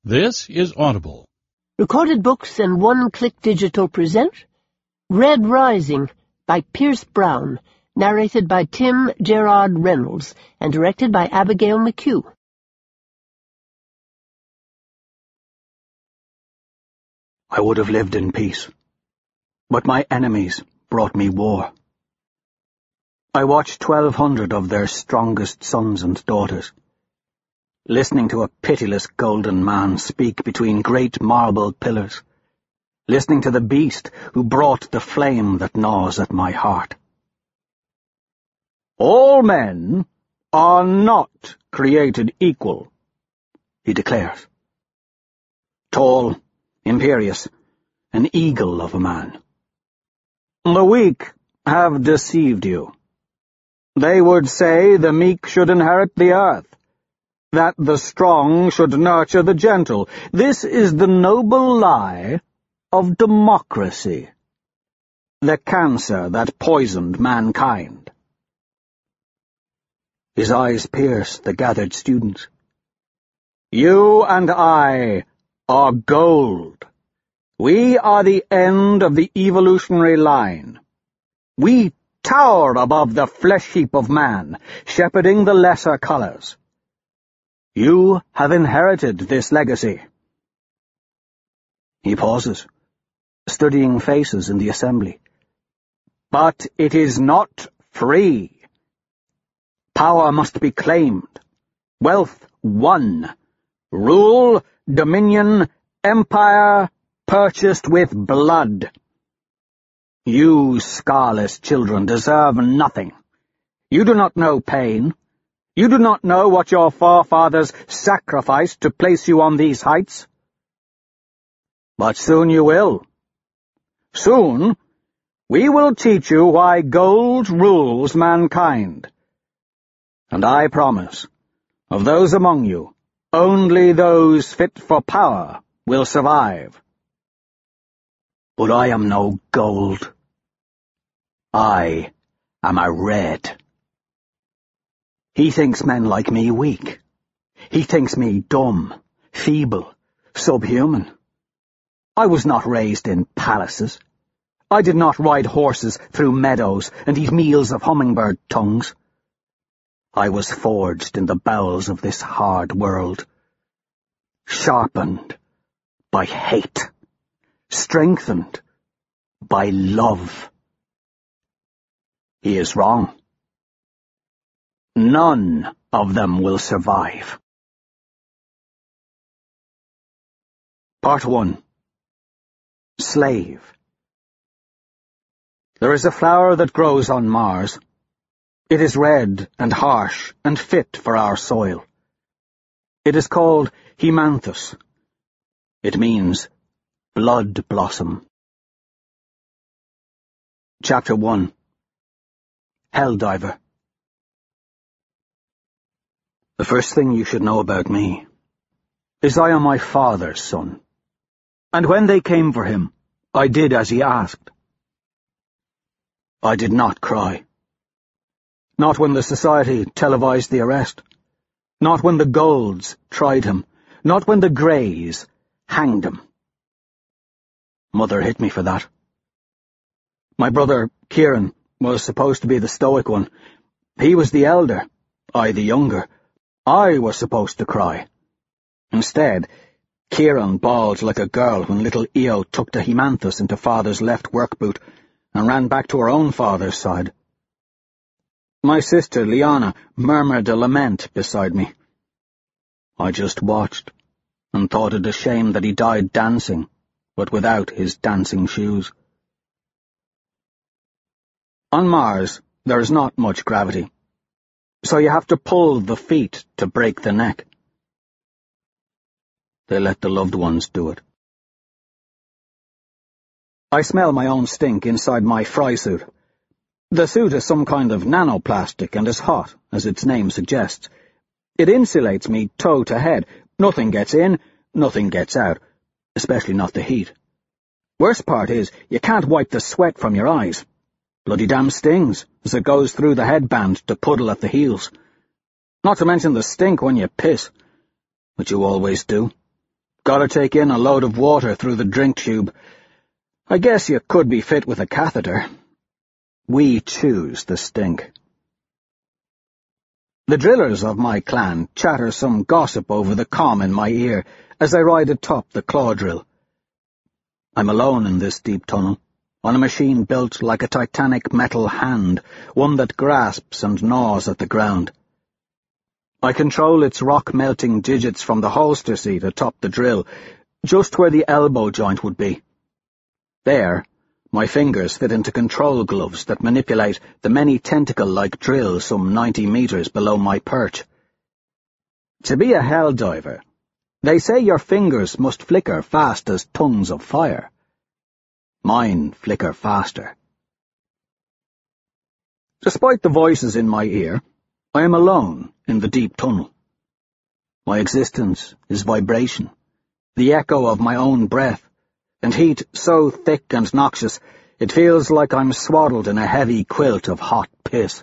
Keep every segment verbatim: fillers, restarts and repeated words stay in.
This is Audible. Recorded Books and One Click Digital present Red Rising by Pierce Brown, narrated by Tim Gerard Reynolds, and directed by Abigail McHugh. I would have lived in peace, but my enemies brought me war. I watched twelve hundred of their strongest sons and daughters, listening to a pitiless golden man speak between great marble pillars, listening to the beast who brought the flame that gnaws at my heart. All men are not created equal, he declares. Tall, imperious, an eagle of a man. The weak have deceived you. They would say the meek should inherit the earth, that the strong should nurture the gentle. This is the noble lie of democracy, the cancer that poisoned mankind. His eyes pierce the gathered students. You and I are gold. We are the end of the evolutionary line. We tower above the flesh heap of man, shepherding the lesser colors. You have inherited this legacy. He pauses, studying faces in the assembly. But it is not free. Power must be claimed, wealth won, rule, dominion, empire purchased with blood. You scarless children deserve nothing. You do not know pain. You do not know what your forefathers sacrificed to place you on these heights. But soon you will. Soon, we will teach you why gold rules mankind. And I promise, of those among you, only those fit for power will survive. But I am no gold. I am a red. He thinks men like me weak. He thinks me dumb, feeble, subhuman. I was not raised in palaces. I did not ride horses through meadows and eat meals of hummingbird tongues. I was forged in the bowels of this hard world, sharpened by hate, strengthened by love. He is wrong. None of them will survive. Part one. Slave. There is a flower that grows on Mars. It is red and harsh and fit for our soil. It is called Hemanthus. It means blood blossom. Chapter one. Helldiver. The first thing you should know about me is I am my father's son, and when they came for him, I did as he asked. I did not cry. Not when the society televised the arrest. Not when the Golds tried him. Not when the Greys hanged him. Mother hit me for that. My brother, Kieran, was supposed to be the stoic one. He was the elder, I the younger. I was supposed to cry. Instead, Kieran bawled like a girl when little Io took the Hemanthus into father's left work boot and ran back to her own father's side. My sister, Liana, murmured a lament beside me. I just watched and thought it a shame that he died dancing, but without his dancing shoes. On Mars, there is not much gravity, so you have to pull the feet to break the neck. They let the loved ones do it. I smell my own stink inside my fry suit. The suit is some kind of nanoplastic and is hot, as its name suggests. It insulates me toe to head. Nothing gets in, nothing gets out, especially not the heat. Worst part is, you can't wipe the sweat from your eyes. Bloody damn stings, as it goes through the headband to puddle at the heels. Not to mention the stink when you piss, which you always do. Gotta take in a load of water through the drink tube. I guess you could be fit with a catheter. We choose the stink. The drillers of my clan chatter some gossip over the comm in my ear as I ride atop the claw drill. I'm alone in this deep tunnel, on a machine built like a titanic metal hand, one that grasps and gnaws at the ground. I control its rock-melting digits from the holster seat atop the drill, just where the elbow joint would be. There, my fingers fit into control gloves that manipulate the many tentacle-like drills some ninety meters below my perch. To be a hell diver, they say your fingers must flicker fast as tongues of fire. Mine flicker faster. Despite the voices in my ear, I am alone in the deep tunnel. My existence is vibration, the echo of my own breath, and heat so thick and noxious it feels like I'm swaddled in a heavy quilt of hot piss.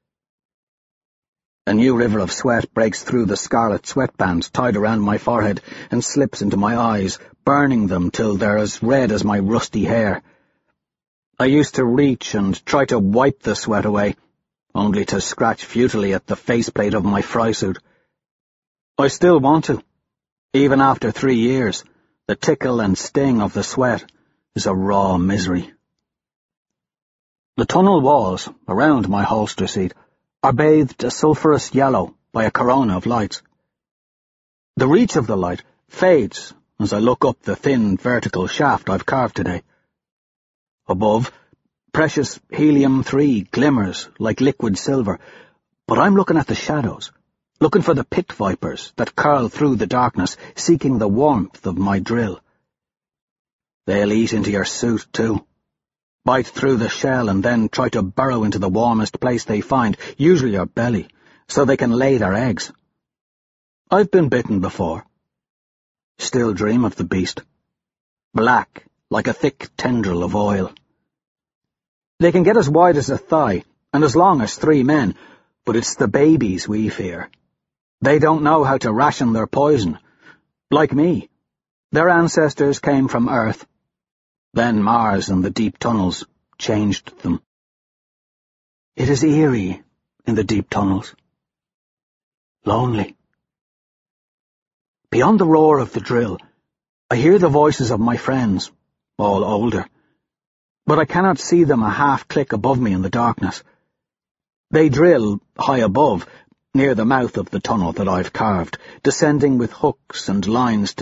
A new river of sweat breaks through the scarlet sweatband tied around my forehead and slips into my eyes, burning them till they're as red as my rusty hair. I used to reach and try to wipe the sweat away, only to scratch futilely at the faceplate of my fry suit. I still want to. Even after three years, the tickle and sting of the sweat is a raw misery. The tunnel walls around my holster seat are bathed a sulphurous yellow by a corona of lights. The reach of the light fades as I look up the thin vertical shaft I've carved today. Above, precious helium three glimmers like liquid silver, but I'm looking at the shadows, looking for the pit vipers that curl through the darkness, seeking the warmth of my drill. They'll eat into your suit, too. Bite through the shell and then try to burrow into the warmest place they find, usually your belly, so they can lay their eggs. I've been bitten before. Still dream of the beast. Black, like a thick tendril of oil. They can get as wide as a thigh, and as long as three men, but it's the babies we fear. They don't know how to ration their poison. Like me. Their ancestors came from Earth. Then Mars and the deep tunnels changed them. It is eerie in the deep tunnels. Lonely. Beyond the roar of the drill, I hear the voices of my friends, all older, but I cannot see them a half-click above me in the darkness. They drill high above, near the mouth of the tunnel that I've carved, descending with hooks and lines to